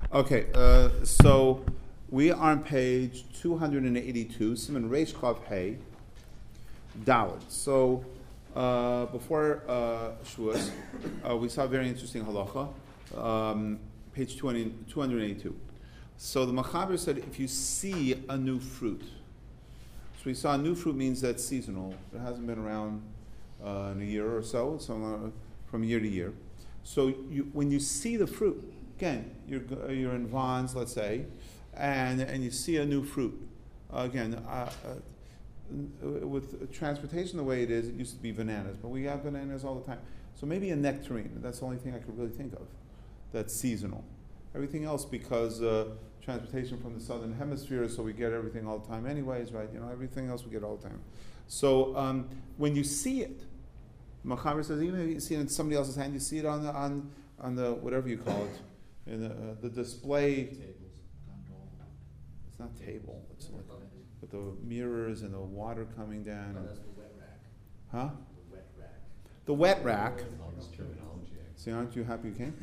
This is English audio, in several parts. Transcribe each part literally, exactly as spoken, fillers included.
Okay, uh, so we are on page two hundred eighty-two, Siman Reish Chav Hey, Dalet. So uh, before uh, Shavuos, uh, we saw a very interesting halacha, um, page two hundred eighty-two. So the Machaber said if you see a new fruit, so we saw a new fruit means that's seasonal. It hasn't been around uh, in a year or so, so uh, from year to year. So you, when you see the fruit, again, you're you're in Vons, let's say, and and you see a new fruit. Uh, again, uh, uh, with transportation the way it is, it used to be bananas, but we have bananas all the time. So maybe a nectarine. That's the only thing I could really think of that's seasonal. Everything else, because uh, transportation from the southern hemisphere, so we get everything all the time anyways, right? You know, everything else we get all the time. So um, when you see it, Machaber says, even if you see it in somebody else's hand, you see it on the on on the whatever you call it, in the, uh, the display. Tables. It's not table. It's like with the mirrors and the water coming down. No, and, that's the wet rack. huh? The wet rack. The wet rack. All this terminology. See, aren't you happy you came?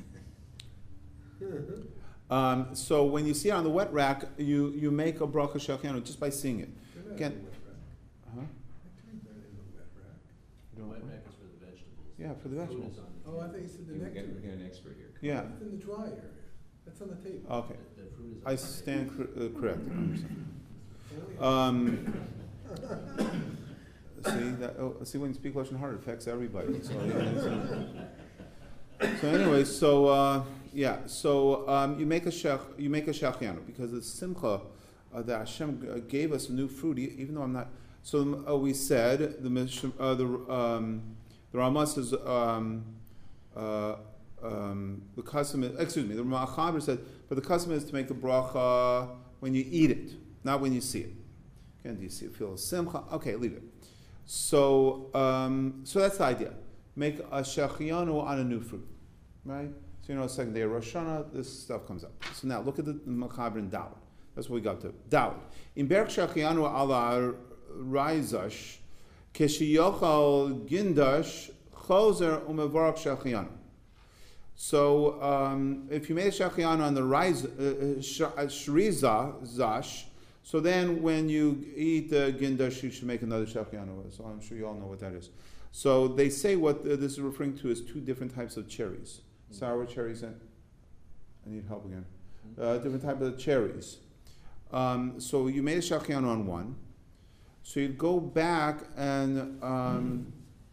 um, so when you see it on the wet rack, you, you make a bracha shechianu just by seeing it. Again, huh? The wet rack is for the vegetables. Yeah, for the Fruit vegetables. is on the Oh, I table. think you said the We nectar. get, we get an expert here. Yeah. It's in the dry area. That's on the table. Okay. The, the fruit is on I the stand table. cor- uh, correct. one hundred percent. Oh, yeah. Um, see that? Oh, see, when you speak Lashon Hara, it affects everybody. So, yeah, so anyway, so uh, yeah, so um, you make a shech, you make a shechianu because the simcha uh, that Hashem g- gave us a new fruit, e- even though I'm not. So uh, we said the Mish- uh, the um, the Ramah says um, uh, um, the custom is, excuse me, the Machaber said, but the custom is to make the bracha when you eat it, not when you see it. Again, do you see it, feel a simcha? Okay, leave it. So, um, so that's the idea. Make a shechianu on a new fruit, right? So you know, second day of Rosh Hashanah, this stuff comes up. So now look at the Machaber in Dalet. That's what we got to. Dalet. In Berch shechianu ala raizash, keshiyochal gindash chozer umevarach shechianu. So um, if you made a shechianu on the rise, uh, shriza zash, so then when you eat the gindash, you should make another shechianu. So I'm sure you all know what that is. So they say what uh, this is referring to is two different types of cherries. Mm-hmm. Sour cherries and, I need help again, uh, different types of cherries. Um, so you made a shechianu on one. So you'd go back and um,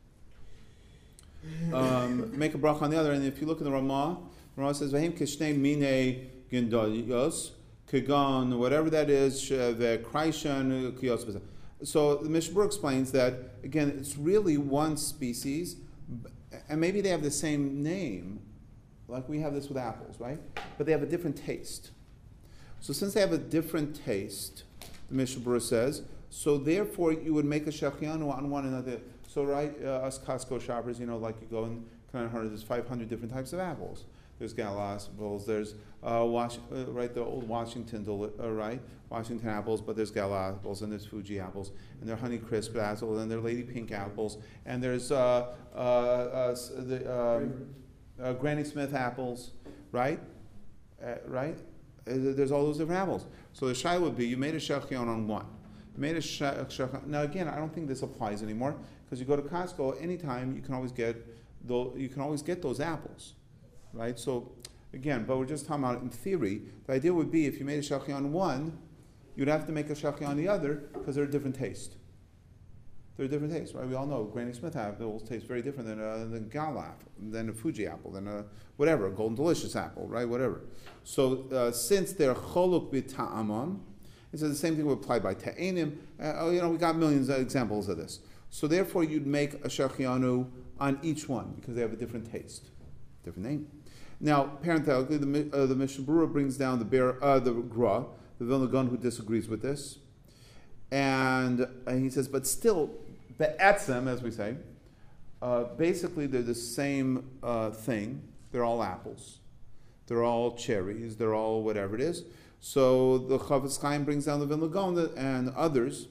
um, make a bracha on the other. And if you look in the Ramah, the Ramah says, "V'hem kishnei mine gindayos kagan," whatever that is, the kraishan kiyos. So the Mishmur explains that again, it's really one species, and maybe they have the same name, like we have this with apples, right? But they have a different taste. So since they have a different taste, the Mishmur says, so therefore you would make a shechianu on one another. So right, uh, us Costco shoppers, you know, like you go and kind of heard there's five hundred different types of apples. There's Galas apples. There's uh, Was- uh, right the old Washington, uh, right Washington apples, but there's Galas apples and there's Fuji apples and there are Honey Crisp apples and there are Lady Pink apples and there's uh, uh, uh, the um, uh, Granny Smith apples, right, uh, right. Uh, there's all those different apples. So the shai would be you made a shechianu on one. You made a shechianu. Now again, I don't think this applies anymore. Because you go to Costco anytime, you can always get those, you can always get those apples, right? So again, but we're just talking about in theory. The idea would be if you made a shechianu on one, you'd have to make a shechianu on the other because they're a different taste. They're a different taste, right? We all know Granny Smith apples taste very different than a, than Gala apple, than a Fuji apple, than a whatever, a Golden Delicious apple, right? Whatever. So uh, since they're choluk b'ta'amam, it says the same thing would apply by ta'enim. Uh, oh, you know, we got millions of examples of this. So therefore, you'd make a shechianu on each one because they have a different taste, different name. Now, parenthetically, the uh, the Mishnah Berurah brings down the bear, uh, the Gra, the Vilna Gaon, who disagrees with this, and uh, he says, but still, be'etzem, as we say, uh, basically they're the same uh, thing. They're all apples, they're all cherries, they're all whatever it is. So the Chafetz Chaim brings down the Vilna Gaon and others.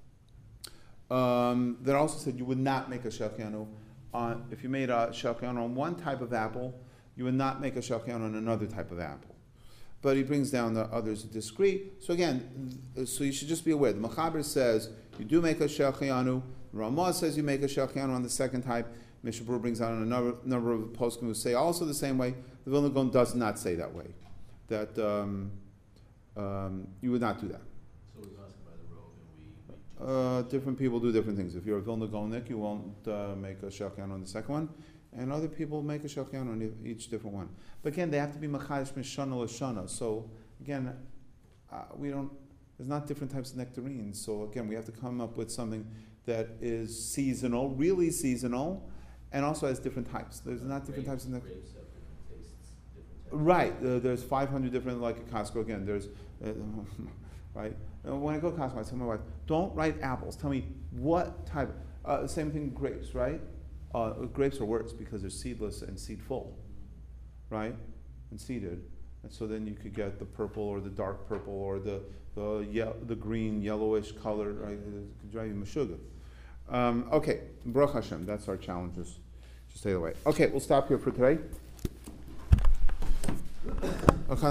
Um, that also said you would not make a shechianu on, if you made a shechianu on one type of apple, you would not make a shechianu on another type of apple. but he brings down the others discrete. So again, th- so you should just be aware. The Mechaber says you do make a Shechianu. Ramah says you make a Shechianu on the second type. Mishnah Berurah brings out a number, number of poskim who say also the same way. The Vilna Gaon does not say that way. That um, um, you would not do that. So we're asking by the robe and we, we Uh, different people do different things. If you're a Vilna Gaonik, you won't uh, make a Shechianu on the second one. And other people make a Shechianu on e- each different one. But again, they have to be Machadesh Mishana Lashana. So again, uh, we don't, there's not different types of nectarines. So again, we have to come up with something that is seasonal, really seasonal, and also has different types. There's not different types of nectarines. grapes have different tastes, different types. Right, uh, there's five hundred different, like at Costco again, there's, uh, right? Uh, when I go to Costco, I tell my wife, don't write apples, tell me what type, uh, same thing grapes, right? Uh, grapes are worse because they're seedless and seedful, right? And seeded. And so then you could get the purple or the dark purple or the the, ye- the green, yellowish color, right? It could drive you meshuggah. Um, okay, Baruch Hashem, that's our challenges. Just stay away. Okay, we'll stop here for today.